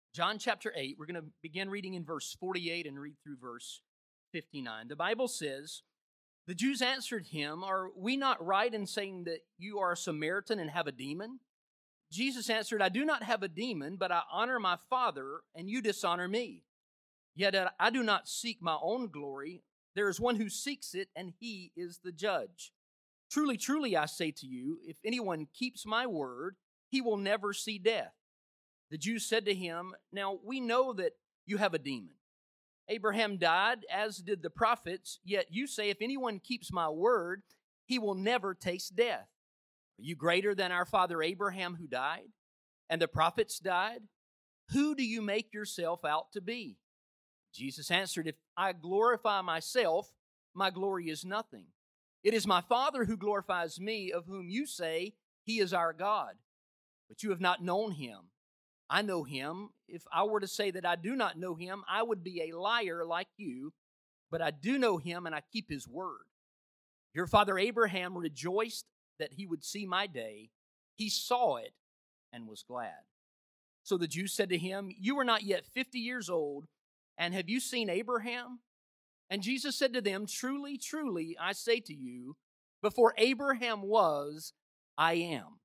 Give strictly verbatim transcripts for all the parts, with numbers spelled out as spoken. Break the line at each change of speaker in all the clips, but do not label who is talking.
John chapter eight, we're going to begin reading in verse forty-eight and read through verse fifty-nine. The Bible says, "The Jews answered him, 'Are we not right in saying that you are a Samaritan and have a demon?' Jesus answered, 'I do not have a demon, but I honor my Father, and you dishonor me. Yet I do not seek my own glory. There is one who seeks it, and he is the judge. Truly, truly, I say to you, if anyone keeps my word, he will never see death.' The Jews said to him, 'Now we know that you have a demon. Abraham died, as did the prophets, yet you say, if anyone keeps my word, he will never taste death. Are you greater than our father Abraham who died? And the prophets died? Who do you make yourself out to be?' Jesus answered, 'If I glorify myself, my glory is nothing. It is my Father who glorifies me, of whom you say he is our God. But you have not known him. I know him. If I were to say that I do not know him, I would be a liar like you, but I do know him and I keep his word. Your father Abraham rejoiced that he would see my day. He saw it and was glad.' So the Jews said to him, 'You are not yet fifty years old, and have you seen Abraham?' And Jesus said to them, 'Truly, truly, I say to you, before Abraham was, I am.'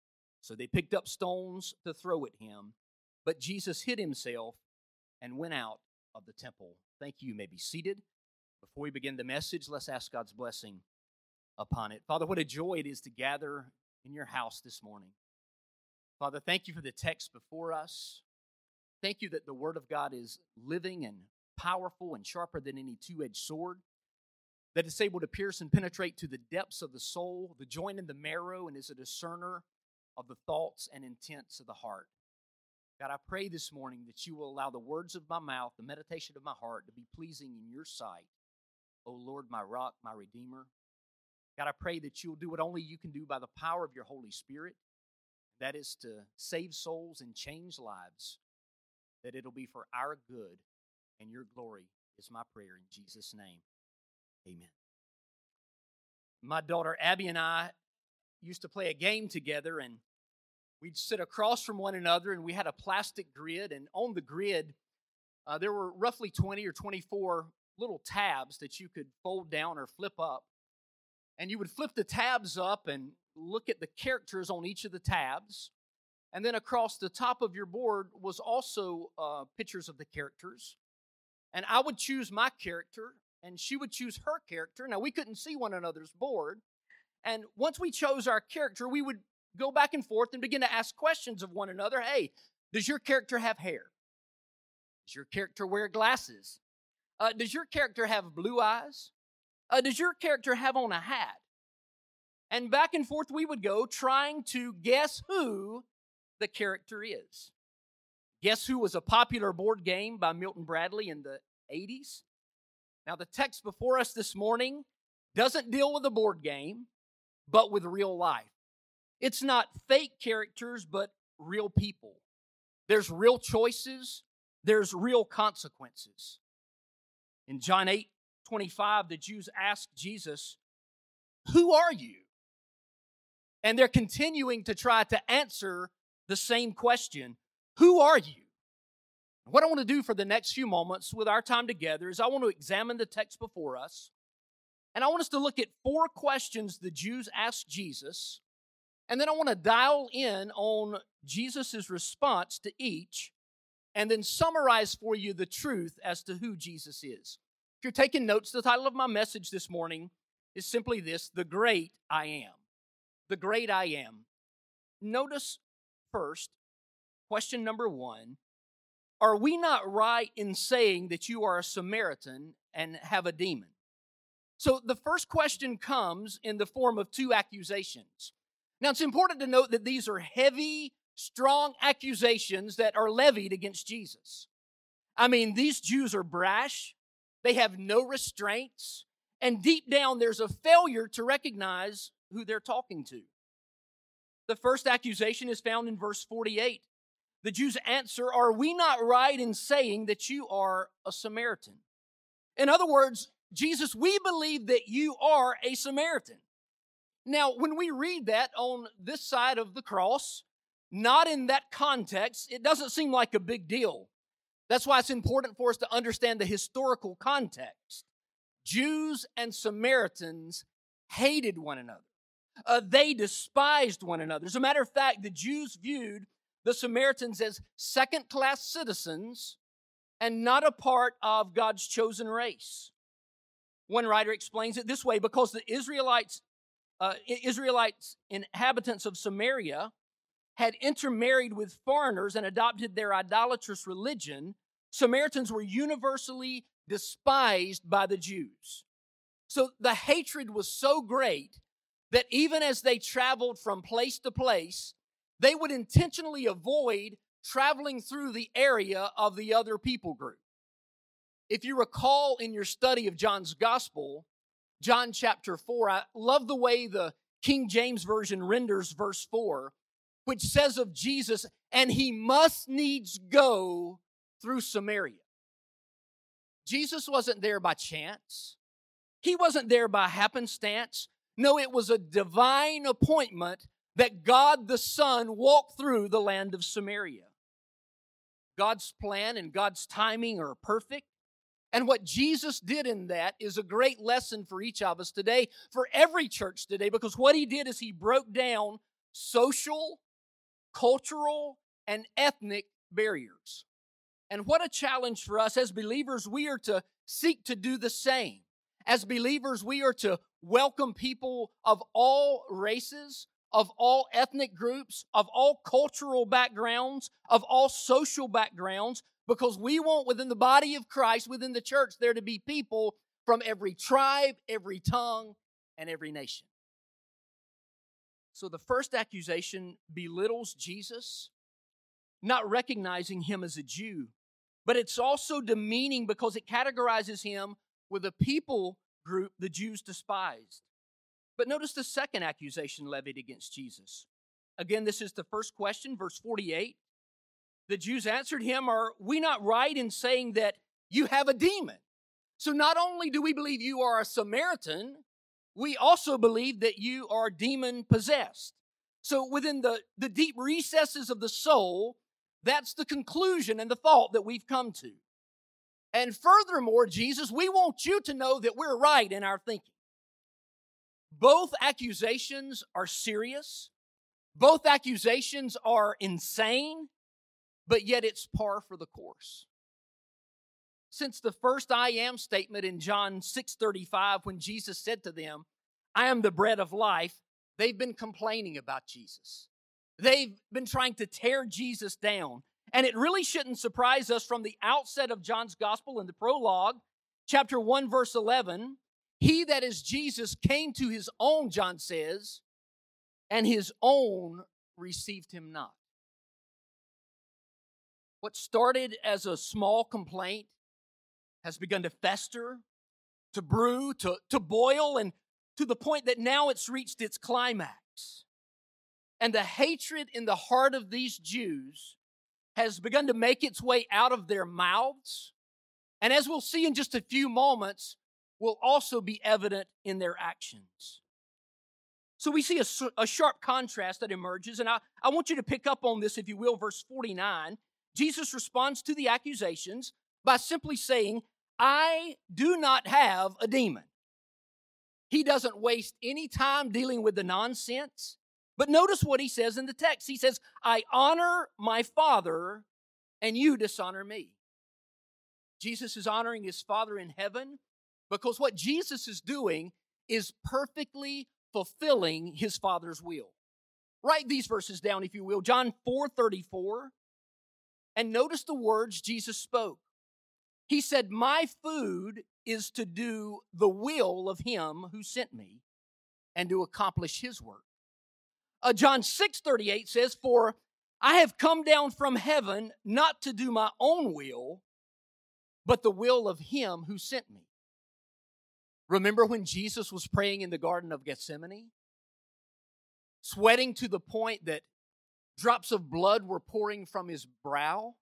So they picked up stones to throw at him, but Jesus hid himself and went out of the temple." Thank you. You may be seated. Before we begin the message, let's ask God's blessing upon it. Father, what a joy it is to gather in your house this morning. Father, thank you for the text before us. Thank you that the Word of God is living and powerful and sharper than any two-edged sword, that it's able to pierce and penetrate to the depths of the soul, the joint and the marrow, and is a discerner of the thoughts and intents of the heart. God, I pray this morning that you will allow the words of my mouth, the meditation of my heart, to be pleasing in your sight, O Lord, my rock, my redeemer. God, I pray that you will do what only you can do by the power of your Holy Spirit, that is to save souls and change lives, that it'll be for our good and your glory is my prayer in Jesus' name. Amen. My daughter Abby and I used to play a game together, and we'd sit across from one another, and we had a plastic grid, and on the grid, uh, there were roughly twenty or twenty-four little tabs that you could fold down or flip up, and you would flip the tabs up and look at the characters on each of the tabs, and then across the top of your board was also uh, pictures of the characters, and I would choose my character, and she would choose her character. Now, we couldn't see one another's board, and once we chose our character, we would go back and forth and begin to ask questions of one another. Hey, does your character have hair? Does your character wear glasses? Uh, does your character have blue eyes? Uh, does your character have on a hat? And back and forth we would go trying to guess who the character is. Guess Who was a popular board game by Milton Bradley in the eighties. Now, the text before us this morning doesn't deal with a board game, but with real life. It's not fake characters, but real people. There's real choices. There's real consequences. In John eight twenty-five, the Jews asked Jesus, "Who are you?" And they're continuing to try to answer the same question, who are you? What I want to do for the next few moments with our time together is I want to examine the text before us, and I want us to look at four questions the Jews asked Jesus, and then I want to dial in on Jesus' response to each, and then summarize for you the truth as to who Jesus is. If you're taking notes, the title of my message this morning is simply this: The Great I Am. The Great I Am. Notice first, question number one, are we not right in saying that you are a Samaritan and have a demon? So the first question comes in the form of two accusations. Now, it's important to note that these are heavy, strong accusations that are levied against Jesus. I mean, these Jews are brash, they have no restraints, and deep down there's a failure to recognize who they're talking to. The first accusation is found in verse forty-eight. The Jews answer, "Are we not right in saying that you are a Samaritan?" In other words, Jesus, we believe that you are a Samaritan. Now, when we read that on this side of the cross, not in that context, it doesn't seem like a big deal. That's why it's important for us to understand the historical context. Jews and Samaritans hated one another. Uh, they despised one another. As a matter of fact, the Jews viewed the Samaritans as second-class citizens and not a part of God's chosen race. One writer explains it this way: because the Israelites, uh, Israelites, inhabitants of Samaria, had intermarried with foreigners and adopted their idolatrous religion, Samaritans were universally despised by the Jews. So the hatred was so great that even as they traveled from place to place, they would intentionally avoid traveling through the area of the other people group. If you recall in your study of John's Gospel, John chapter four, I love the way the King James Version renders verse four, which says of Jesus, and he must needs go through Samaria. Jesus wasn't there by chance. He wasn't there by happenstance. No, it was a divine appointment that God the Son walked through the land of Samaria. God's plan and God's timing are perfect. And what Jesus did in that is a great lesson for each of us today, for every church today, because what he did is he broke down social, cultural, and ethnic barriers. And what a challenge for us as believers. We are to seek to do the same. As believers, we are to welcome people of all races, of all ethnic groups, of all cultural backgrounds, of all social backgrounds, because we want within the body of Christ, within the church, there to be people from every tribe, every tongue, and every nation. So the first accusation belittles Jesus, not recognizing him as a Jew, but it's also demeaning because it categorizes him with a people group the Jews despised. But notice the second accusation levied against Jesus. Again, this is the first question, verse forty-eight. The Jews answered him, are we not right in saying that you have a demon? So not only do we believe you are a Samaritan, we also believe that you are demon-possessed. So within the, the deep recesses of the soul, that's the conclusion and the thought that we've come to. And furthermore, Jesus, we want you to know that we're right in our thinking. Both accusations are serious. Both accusations are insane, but yet it's par for the course. Since the first I am statement in John six thirty-five, when Jesus said to them, I am the bread of life, they've been complaining about Jesus. They've been trying to tear Jesus down. And it really shouldn't surprise us from the outset of John's gospel in the prologue, chapter one, verse eleven. He that is Jesus came to his own, John says, and his own received him not. What started as a small complaint has begun to fester, to brew, to, to boil, and to the point that now it's reached its climax. And the hatred in the heart of these Jews has begun to make its way out of their mouths. And as we'll see in just a few moments, will also be evident in their actions. So we see a, a sharp contrast that emerges, and I, I want you to pick up on this, if you will, verse forty-nine. Jesus responds to the accusations by simply saying, I do not have a demon. He doesn't waste any time dealing with the nonsense. But notice what he says in the text. He says, I honor my Father, and you dishonor me. Jesus is honoring his Father in heaven because what Jesus is doing is perfectly fulfilling his Father's will. Write these verses down, if you will. John four thirty-four. And notice the words Jesus spoke. He said, my food is to do the will of him who sent me and to accomplish his work. Uh, John six thirty-eight says, for I have come down from heaven not to do my own will, but the will of him who sent me. Remember when Jesus was praying in the Garden of Gethsemane? Sweating to the point that drops of blood were pouring from his brow?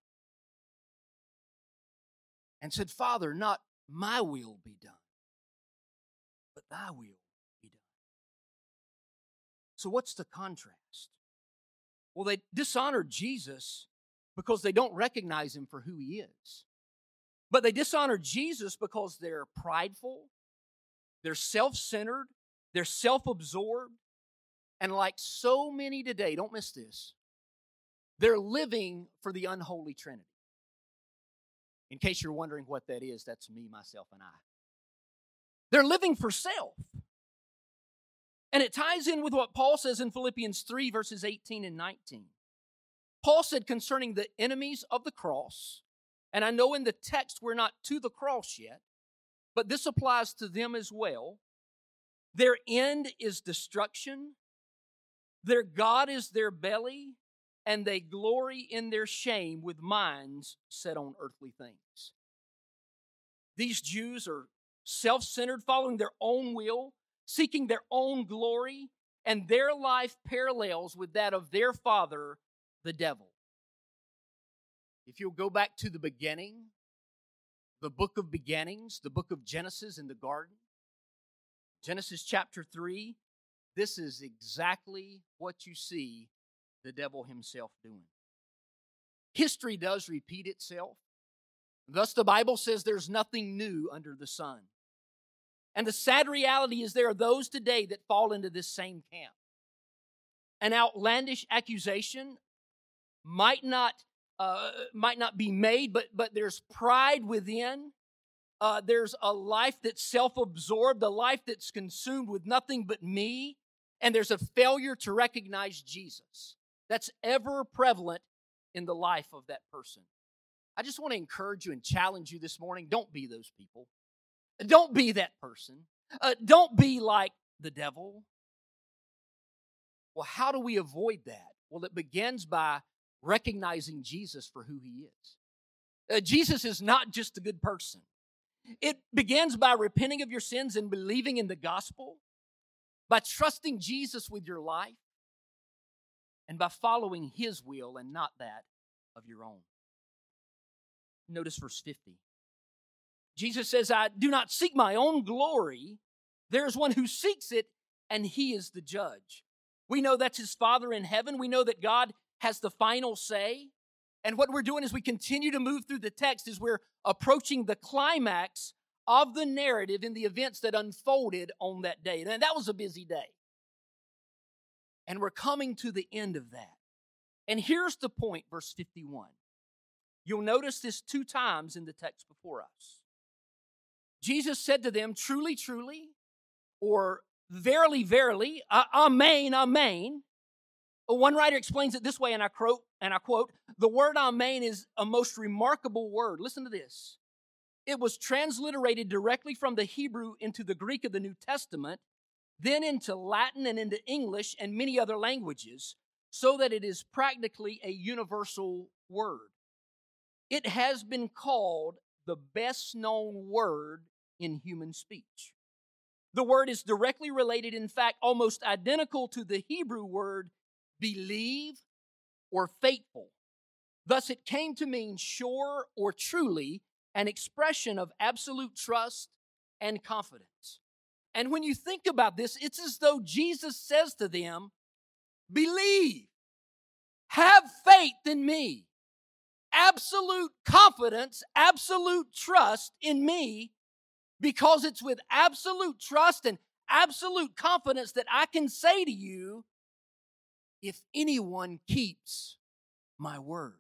And said, Father, not my will be done, but thy will be done. So what's the contrast? Well, they dishonor Jesus because they don't recognize him for who he is. But they dishonor Jesus because they're prideful, they're self-centered, they're self-absorbed, and like so many today, don't miss this, they're living for the unholy Trinity. In case you're wondering what that is, that's me, myself, and I. They're living for self. And it ties in with what Paul says in Philippians three, verses eighteen and nineteen. Paul said concerning the enemies of the cross, and I know in the text we're not to the cross yet, but this applies to them as well. Their end is destruction, their God is their belly, and they glory in their shame with minds set on earthly things. These Jews are self-centered, following their own will, seeking their own glory, and their life parallels with that of their father, the devil. If you'll go back to the beginning, the book of beginnings, the book of Genesis in the garden, Genesis chapter three, this is exactly what you see the devil himself doing. History does repeat itself. Thus the Bible says there's nothing new under the sun. And the sad reality is there are those today that fall into this same camp. An outlandish accusation might not uh, might not be made, but but there's pride within. Uh, there's a life that's self-absorbed, a life that's consumed with nothing but me, and there's a failure to recognize Jesus. That's ever prevalent in the life of that person. I just want to encourage you and challenge you this morning. Don't be those people. Don't be that person. Uh, don't be like the devil. Well, how do we avoid that? Well, it begins by recognizing Jesus for who he is. Uh, Jesus is not just a good person. It begins by repenting of your sins and believing in the gospel, by trusting Jesus with your life, and by following his will and not that of your own. Notice verse fifty. Jesus says, I do not seek my own glory. There is one who seeks it, and he is the judge. We know that's his Father in heaven. We know that God has the final say. And what we're doing as we continue to move through the text is we're approaching the climax of the narrative in the events that unfolded on that day. And that was a busy day. And we're coming to the end of that. And here's the point, verse fifty-one. You'll notice this two times in the text before us. Jesus said to them, truly, truly, or verily, verily, amen, amen. One writer explains it this way, and I quote, and I quote, the word amen is a most remarkable word. Listen to this. It was transliterated directly from the Hebrew into the Greek of the New Testament, then into Latin and into English and many other languages, so that it is practically a universal word. It has been called the best known word in human speech. The word is directly related, in fact, almost identical to the Hebrew word believe or faithful. Thus, it came to mean sure or truly, an expression of absolute trust and confidence. And when you think about this, it's as though Jesus says to them, believe, have faith in me, absolute confidence, absolute trust in me, because it's with absolute trust and absolute confidence that I can say to you, if anyone keeps my word.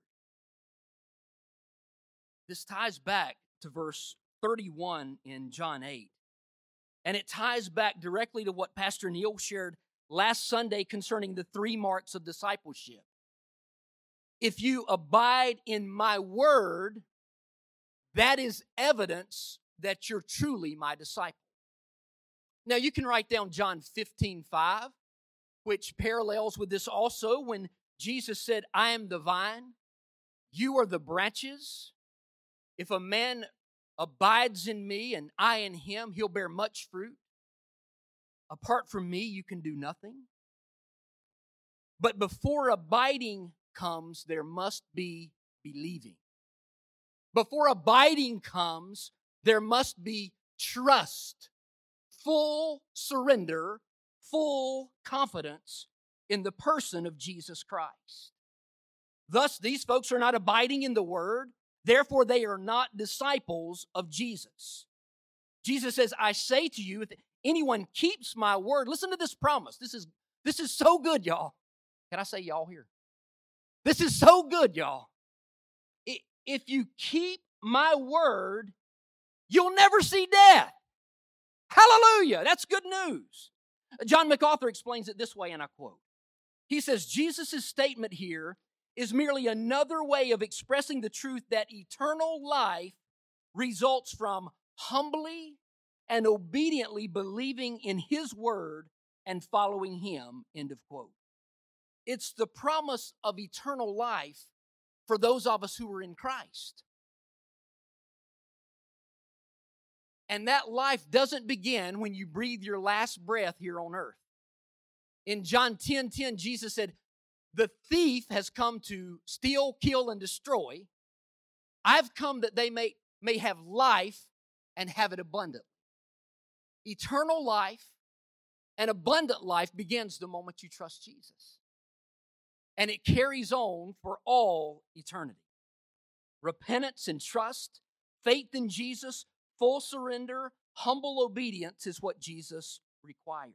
This ties back to verse thirty-one in John eight. And it ties back directly to what Pastor Neil shared last Sunday concerning the three marks of discipleship. If you abide in my word, that is evidence that you're truly my disciple. Now you can write down John fifteen five, which parallels with this also when Jesus said, I am the vine, you are the branches. If a man abides in me and I in him, he'll bear much fruit. Apart from me, you can do nothing. But before abiding comes, there must be believing. Before abiding comes, there must be trust, full surrender, full confidence in the person of Jesus Christ. Thus, these folks are not abiding in the Word. Therefore, they are not disciples of Jesus. Jesus says, I say to you, if anyone keeps my word, listen to this promise. This is, this is so good, y'all. Can I say y'all here? This is so good, y'all. If you keep my word, you'll never see death. Hallelujah. That's good news. John MacArthur explains it this way, and I quote. He says, Jesus' statement here is merely another way of expressing the truth that eternal life results from humbly and obediently believing in His word and following Him, end of quote. It's the promise of eternal life for those of us who are in Christ. And that life doesn't begin when you breathe your last breath here on earth. In John ten ten, Jesus said, the thief has come to steal, kill, and destroy. I've come that they may, may have life and have it abundantly. Eternal life and abundant life begins the moment you trust Jesus. And it carries on for all eternity. Repentance and trust, faith in Jesus, full surrender, humble obedience is what Jesus requires.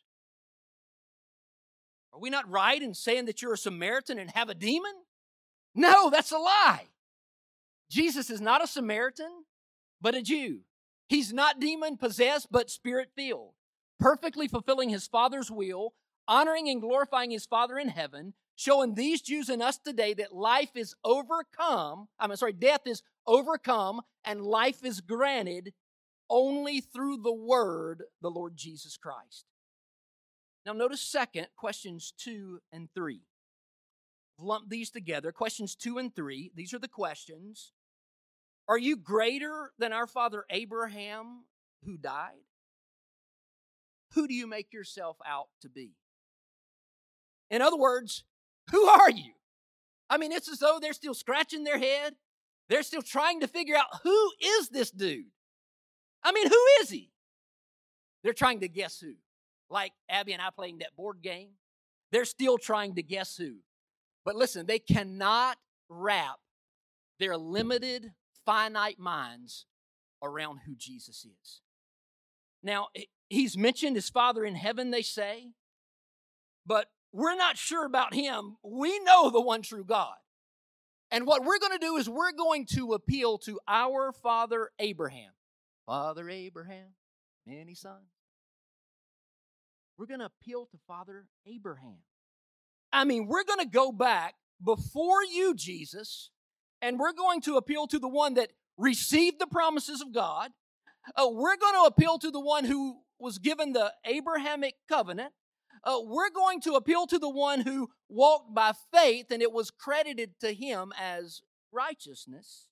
Are we not right in saying that you're a Samaritan and have a demon? No, that's a lie. Jesus is not a Samaritan, but a Jew. He's not demon-possessed, but spirit-filled, perfectly fulfilling His Father's will, honoring and glorifying His Father in heaven, showing these Jews and us today that life is overcome, I'm sorry, death is overcome and life is granted only through the Word, the Lord Jesus Christ. Now notice second, questions two and three. Lump these together. Questions two and three. These are the questions. Are you greater than our father Abraham who died? Who do you make yourself out to be? In other words, who are you? I mean, it's as though they're still scratching their head. They're still trying to figure out, who is this dude? I mean, who is he? They're trying to guess who. Like Abby and I playing that board game. They're still trying to guess who. But listen, they cannot wrap their limited, finite minds around who Jesus is. Now, He's mentioned His Father in heaven, they say, but we're not sure about Him. We know the one true God. And what we're going to do is we're going to appeal to our father Abraham. Father Abraham, many sons. We're going to appeal to Father Abraham. I mean, we're going to go back before you, Jesus, and we're going to appeal to the one that received the promises of God. Uh, we're going to appeal to the one who was given the Abrahamic covenant. Uh, we're going to appeal to the one who walked by faith and it was credited to him as righteousness.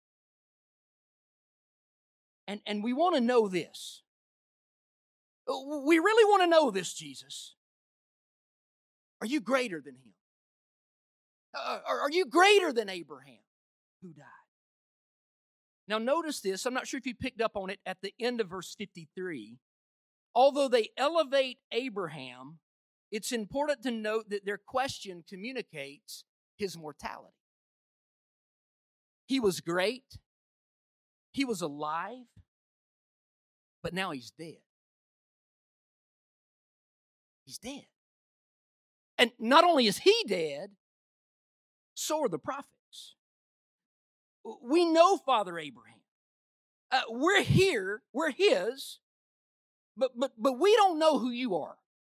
And, and we want to know this. We really want to know this, Jesus. Are you greater than him? Uh, are you greater than Abraham who died? Now notice this. I'm not sure if you picked up on it at the end of verse fifty-three. Although they elevate Abraham, it's important to note that their question communicates his mortality. He was great. He was alive. But now he's dead. He's dead. And not only is he dead, so are the prophets. We know Father Abraham. Uh, we're here, we're his, but, but, but we don't know who you are.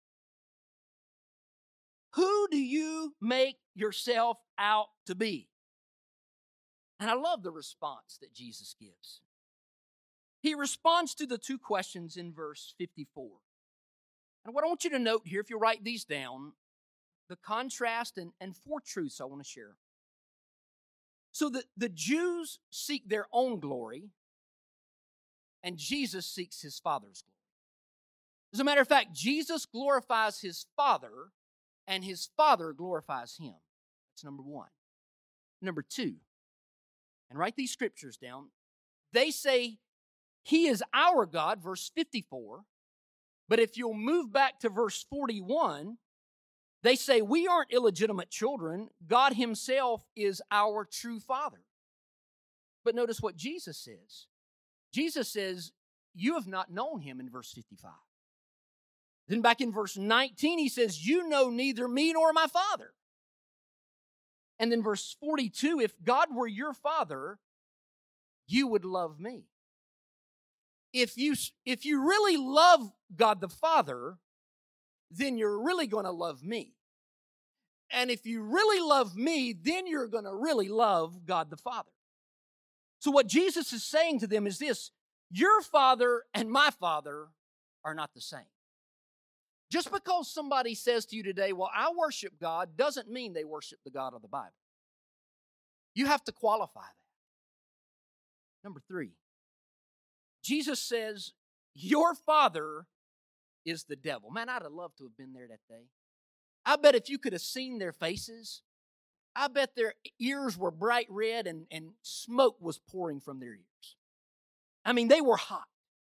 Who do you make yourself out to be? And I love the response that Jesus gives. He responds to the two questions in verse fifty-four. And what I want you to note here, if you write these down, the contrast and, and four truths I want to share. So the, the Jews seek their own glory, and Jesus seeks his Father's glory. As a matter of fact, Jesus glorifies his Father, and his Father glorifies him. That's number one. Number two, and write these scriptures down. They say he is our God, verse fifty-four. But if you'll move back to verse forty-one, They say we aren't illegitimate children. God himself is our true father. But notice what Jesus says. Jesus says, you have not known him in verse fifty-five. Then back in verse nineteen, he says, you know neither me nor my Father. And then verse forty-two, if God were your Father, you would love me. If you, if you really love God the Father, then you're really going to love me. And if you really love me, then you're going to really love God the Father. So what Jesus is saying to them is this: your Father and my Father are not the same. Just because somebody says to you today, well, I worship God, doesn't mean they worship the God of the Bible. You have to qualify that. Number three, Jesus says, your father is the devil. Man, I'd have loved to have been there that day. I bet if you could have seen their faces, I bet their ears were bright red and, and smoke was pouring from their ears. I mean, they were hot.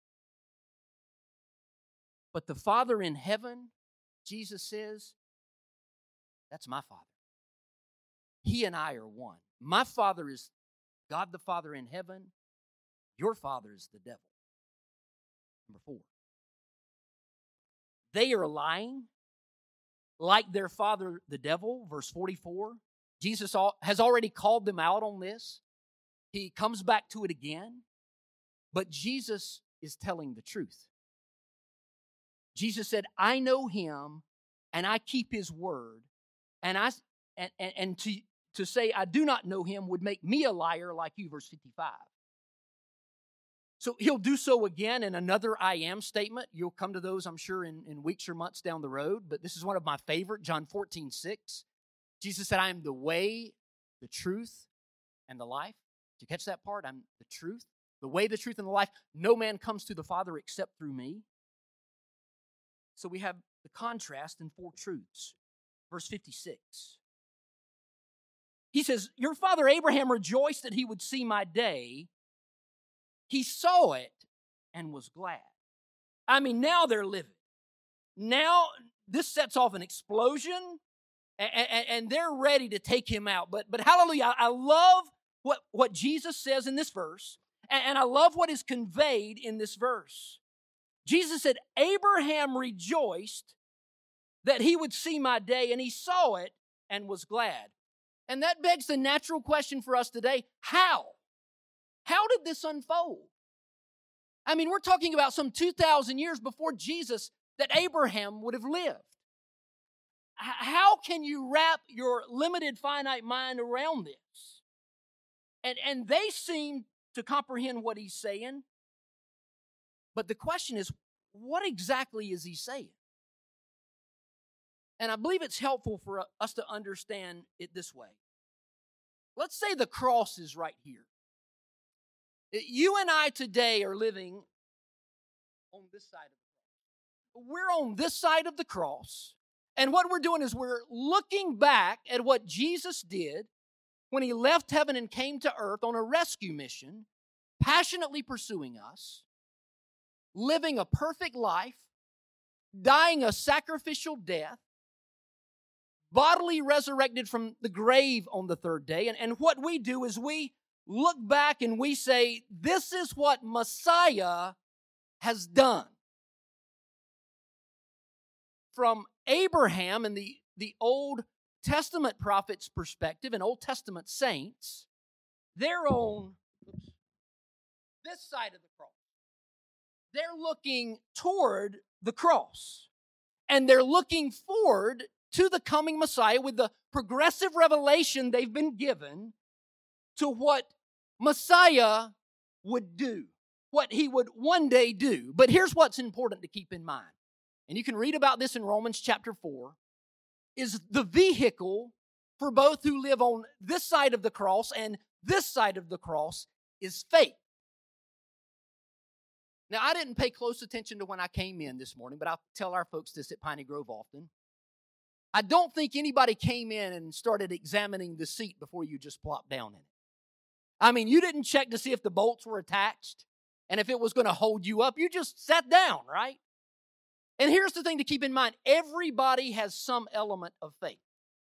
But the Father in heaven, Jesus says, that's my Father. He and I are one. My Father is God the Father in heaven. Your father is the devil. Number four. They are lying like their father, the devil. Verse forty-four. Jesus has already called them out on this. He comes back to it again. But Jesus is telling the truth. Jesus said, I know him and I keep his word. And I and, and, and to, to say I do not know him would make me a liar like you, verse fifty-five. So he'll do so again in another I am statement. You'll come to those, I'm sure, in, in weeks or months down the road. But this is one of my favorite, John fourteen six. Jesus said, I am the way, the truth, and the life. Did you catch that part? I'm the truth, the way, the truth, and the life. No man comes to the Father except through me. So we have the contrast in four truths. Verse fifty-six. He says, your father Abraham rejoiced that he would see my day. He saw it and was glad. I mean, now they're living. Now this sets off an explosion, and, and, and they're ready to take him out. But, but hallelujah, I, I love what, what Jesus says in this verse, and, and I love what is conveyed in this verse. Jesus said, Abraham rejoiced that he would see my day, and he saw it and was glad. And that begs the natural question for us today: how? How did this unfold? I mean, we're talking about some two thousand years before Jesus that Abraham would have lived. How can you wrap your limited, finite mind around this? And, and they seem to comprehend what he's saying. But the question is, what exactly is he saying? And I believe it's helpful for us to understand it this way. Let's say the cross is right here. You and I today are living on this side of the cross. We're on this side of the cross, and what we're doing is we're looking back at what Jesus did when he left heaven and came to earth on a rescue mission, passionately pursuing us, living a perfect life, dying a sacrificial death, bodily resurrected from the grave on the third day. And, and what we do is we look back and we say, this is what Messiah has done. From Abraham and the, the Old Testament prophets' perspective and Old Testament saints, they're on oops, this side of the cross. They're looking toward the cross. And they're looking forward to the coming Messiah with the progressive revelation they've been given to what Messiah would do, what he would one day do. But here's what's important to keep in mind, and you can read about this in Romans chapter four, is the vehicle for both who live on this side of the cross and this side of the cross is faith. Now, I didn't pay close attention to when I came in this morning, but I'll tell our folks this at Piney Grove often. I don't think anybody came in and started examining the seat before you just plopped down in it. I mean, you didn't check to see if the bolts were attached and if it was going to hold you up. You just sat down, right? And here's the thing to keep in mind. Everybody has some element of faith.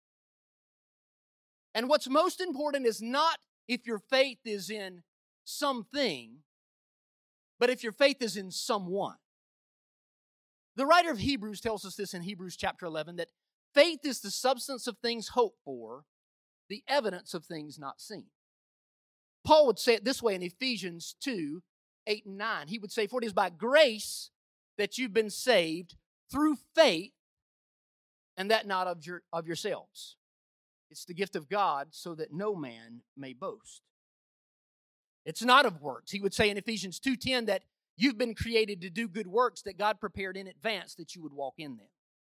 And what's most important is not if your faith is in something, but if your faith is in someone. The writer of Hebrews tells us this in Hebrews chapter eleven, that faith is the substance of things hoped for, the evidence of things not seen. Paul would say it this way in Ephesians two, eight and nine. He would say, for it is by grace that you've been saved through faith, and that not of, your, of yourselves. It's the gift of God so that no man may boast. It's not of works. He would say in Ephesians two ten that you've been created to do good works that God prepared in advance that you would walk in them.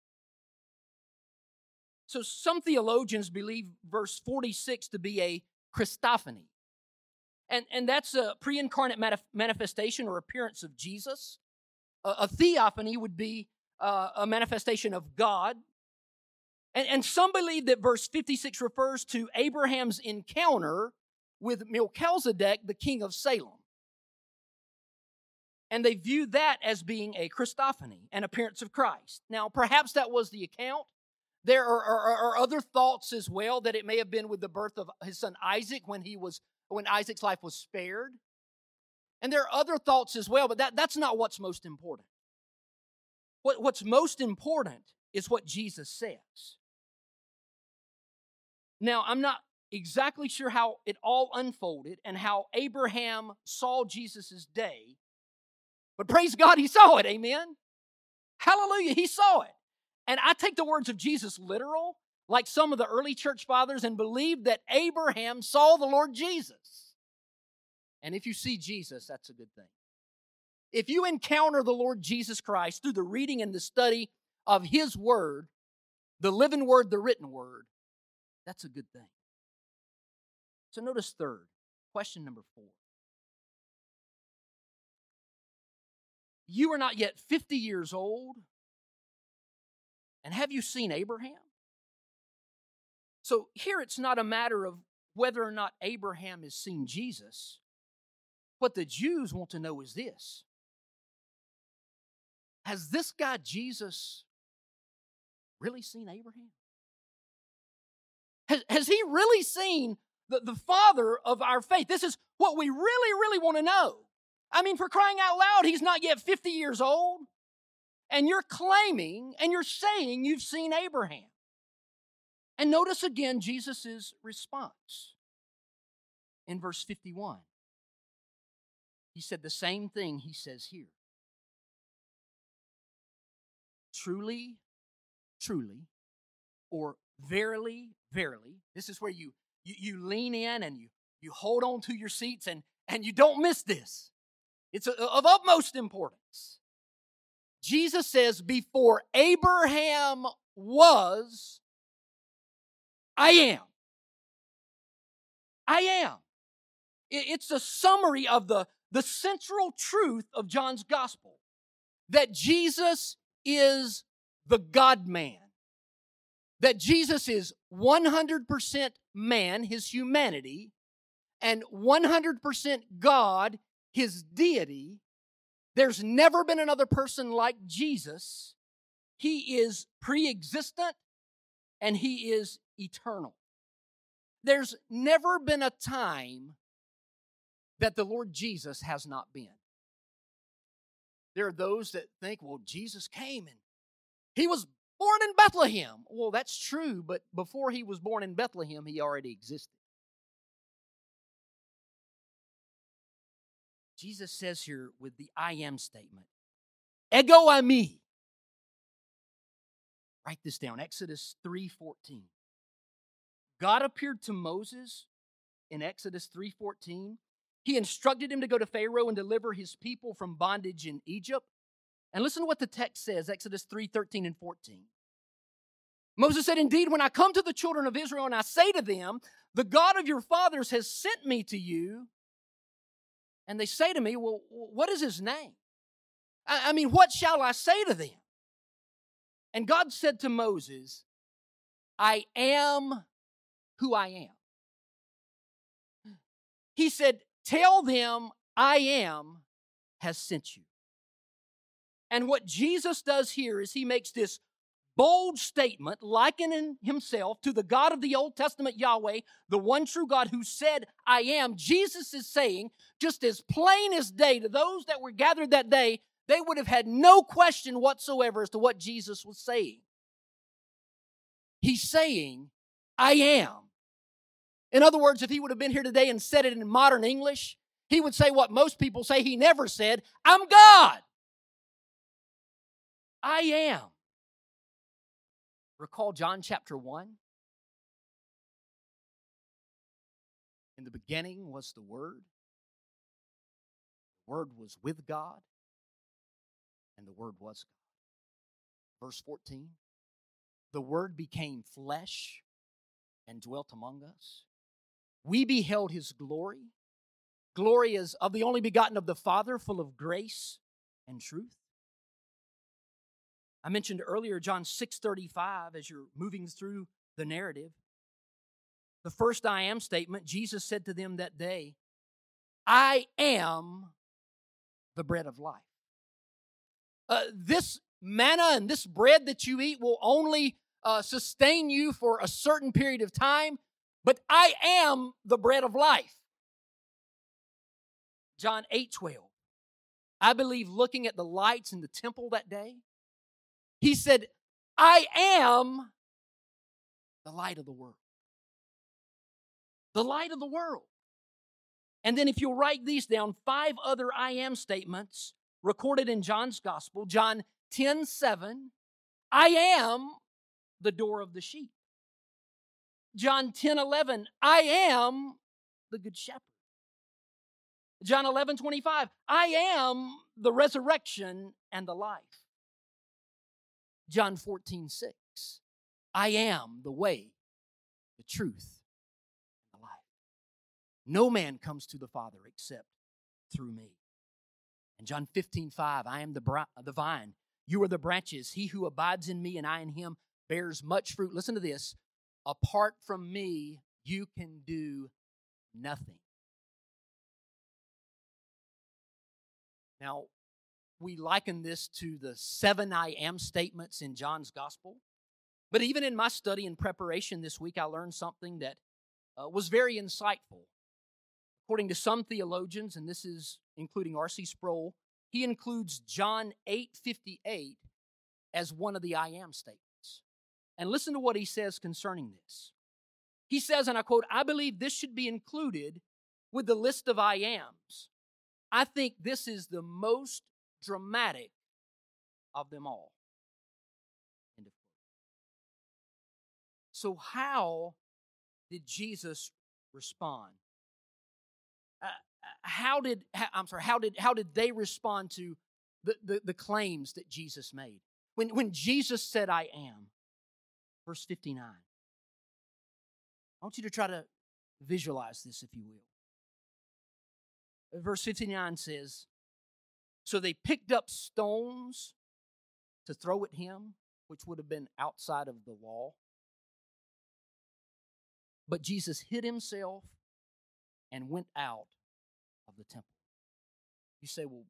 So some theologians believe verse forty-six to be a Christophany. And, and that's a pre-incarnate manif- manifestation or appearance of Jesus. A, a theophany would be uh, a manifestation of God. And, and some believe that verse fifty-six refers to Abraham's encounter with Melchizedek, the king of Salem. And they view that as being a Christophany, an appearance of Christ. Now, perhaps that was the account. There are, are, are other thoughts as well, that it may have been with the birth of his son Isaac when he was when Isaac's life was spared. And there are other thoughts as well, but that, that's not what's most important. What, what's most important is what Jesus says. Now, I'm not exactly sure how it all unfolded and how Abraham saw Jesus' day, but praise God, he saw it, amen? Hallelujah, he saw it. And I take the words of Jesus literal, like some of the early church fathers, and believe that Abraham saw the Lord Jesus. And if you see Jesus, that's a good thing. If you encounter the Lord Jesus Christ through the reading and the study of His Word, the living Word, the written Word, that's a good thing. So notice third, question number four. You are not yet fifty years old, and have you seen Abraham? So here it's not a matter of whether or not Abraham has seen Jesus. What the Jews want to know is this. Has this guy Jesus really seen Abraham? Has, has he really seen the, the father of our faith? This is what we really, really want to know. I mean, for crying out loud, he's not yet fifty years old. And you're claiming and you're saying you've seen Abraham. And notice again Jesus' response in verse fifty-one. He said the same thing he says here. Truly, truly, or verily, verily. This is where you, you, you lean in and you, you hold on to your seats and, and you don't miss this. It's of utmost importance. Jesus says, before Abraham was, I am. I am. It's a summary of the, the central truth of John's gospel, that Jesus is the God-man, that Jesus is one hundred percent man, his humanity, and one hundred percent God, his deity. There's never been another person like Jesus. He is pre-existent and he is eternal. There's never been a time that the Lord Jesus has not been. There are those that think, well, Jesus came and he was born in Bethlehem. Well, that's true, but before he was born in Bethlehem, he already existed. Jesus says here with the I am statement, ego eimi. Write this down, Exodus three fourteen. God appeared to Moses in Exodus three fourteen. He instructed him to go to Pharaoh and deliver his people from bondage in Egypt. And listen to what the text says, Exodus three thirteen and fourteen. Moses said, indeed, when I come to the children of Israel and I say to them, the God of your fathers has sent me to you, and they say to me, well, what is his name? I, I mean, what shall I say to them? And God said to Moses, I am who I am. He said, tell them I am has sent you. And what Jesus does here is he makes this bold statement, likening himself to the God of the Old Testament, Yahweh, the one true God who said, I am. Jesus is saying, just as plain as day to those that were gathered that day, they would have had no question whatsoever as to what Jesus was saying. He's saying, I am. In other words, if he would have been here today and said it in modern English, he would say what most people say he never said, I'm God. I am. Recall John chapter one. In the beginning was the Word. The Word was with God, and the Word was God. Verse fourteen. The Word became flesh and dwelt among us. We beheld His glory. Glory is of the only begotten of the Father, full of grace and truth. I mentioned earlier John six thirty-five as you're moving through the narrative. The first I am statement, Jesus said to them that day, I am the bread of life. Uh, this manna and this bread that you eat will only uh, sustain you for a certain period of time, but I am the bread of life. John eight twelve. I believe looking at the lights in the temple that day, he said, I am the light of the world. The light of the world. And then if you'll write these down, five other I am statements recorded in John's gospel. John ten seven, I am the door of the sheep. John ten eleven, I am the good shepherd. John eleven twenty-five, I am the resurrection and the life. John fourteen six, I am the way, the truth, and the life. No man comes to the Father except through me. And John fifteen five, I am the, bri- the vine, you are the branches. He who abides in me and I in him bears much fruit. Listen to this. Apart from me, you can do nothing. Now, we liken this to the seven I am statements in John's gospel. But even in my study and preparation this week, I learned something that uh, was very insightful. According to some theologians, and this is including R C Sproul, he includes John eight fifty-eight as one of the I am statements. And listen to what he says concerning this. He says, and I quote, I believe this should be included with the list of I ams. I think this is the most dramatic of them all. End of quote. So how did Jesus respond? Uh, how did how, I'm sorry? How did how did they respond to the, the, the claims that Jesus made when when Jesus said, "I am"? Verse fifty-nine. I want you to try to visualize this, if you will. Verse fifty-nine says, so they picked up stones to throw at him, which would have been outside of the wall. But Jesus hid himself and went out of the temple. You say, well,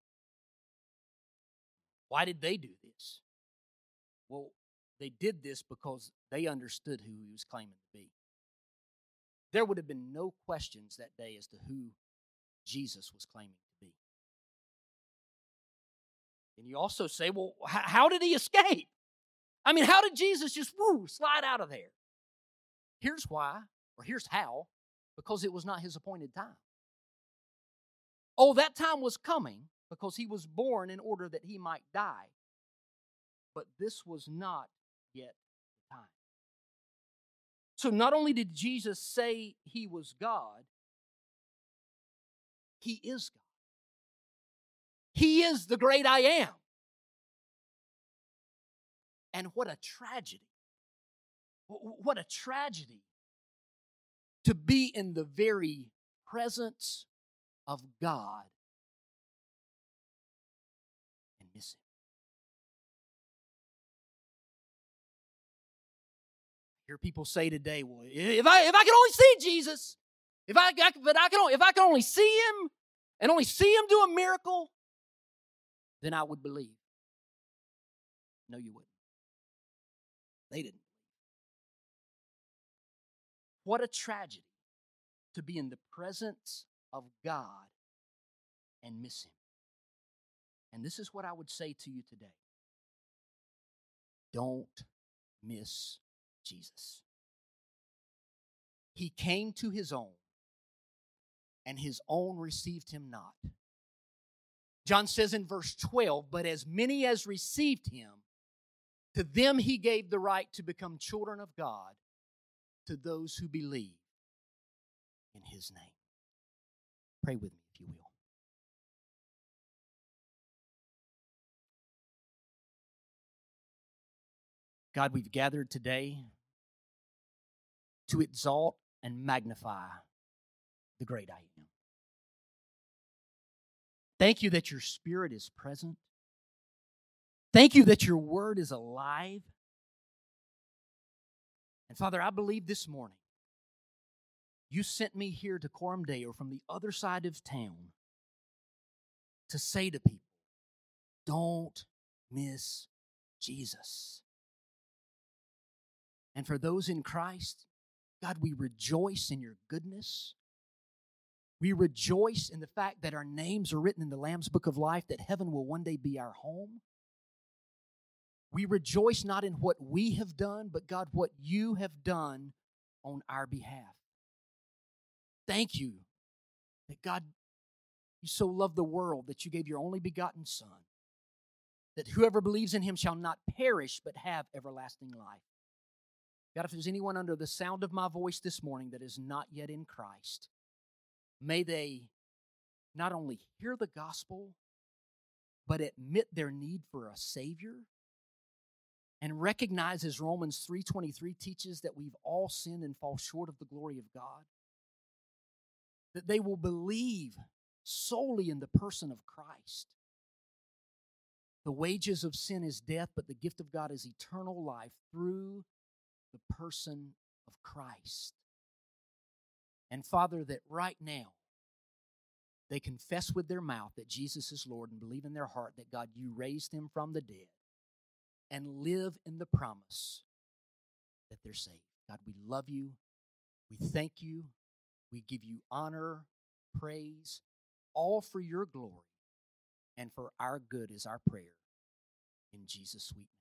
why did they do this? Well, they did this because they understood who he was claiming to be. There would have been no questions that day as to who Jesus was claiming to be. And you also say, well, how, how did he escape? I mean, how did Jesus just, woo, slide out of there? Here's why, or here's how, because it was not his appointed time. Oh, that time was coming because he was born in order that he might die. But this was not yet the time. So not only did Jesus say he was God, he is God. He is the great I am. And what a tragedy. What a tragedy to be in the very presence of God and miss him. I hear people say today, well, if I if I can only see Jesus, if I, I but I can if I can only see him and only see him do a miracle, then I would believe. No, you wouldn't. They didn't. What a tragedy to be in the presence of God and miss Him. And this is what I would say to you today. Don't miss Jesus. He came to His own, and His own received Him not. John says in verse twelve, but as many as received Him, to them He gave the right to become children of God, to those who believe in His name. Pray with me, if you will. God, we've gathered today to exalt and magnify the great I Am. Thank you that your Spirit is present. Thank you that your word is alive. And Father, I believe this morning you sent me here to Coram Deo from the other side of town to say to people, don't miss Jesus. And for those in Christ, God, we rejoice in your goodness. We rejoice in the fact that our names are written in the Lamb's Book of Life, that heaven will one day be our home. We rejoice not in what we have done, but God, what you have done on our behalf. Thank you that God, you so loved the world that you gave your only begotten Son, that whoever believes in him shall not perish but have everlasting life. God, if there's anyone under the sound of my voice this morning that is not yet in Christ, may they not only hear the gospel, but admit their need for a Savior, and recognize, as Romans three twenty-three teaches, that we've all sinned and fall short of the glory of God, that they will believe solely in the person of Christ. The wages of sin is death, but the gift of God is eternal life through the person of Christ. And Father, that right now they confess with their mouth that Jesus is Lord and believe in their heart that God, you raised him from the dead, and live in the promise that they're saved. God, we love you. We thank you. We give you honor, praise, all for your glory and for our good is our prayer. In Jesus' sweet name.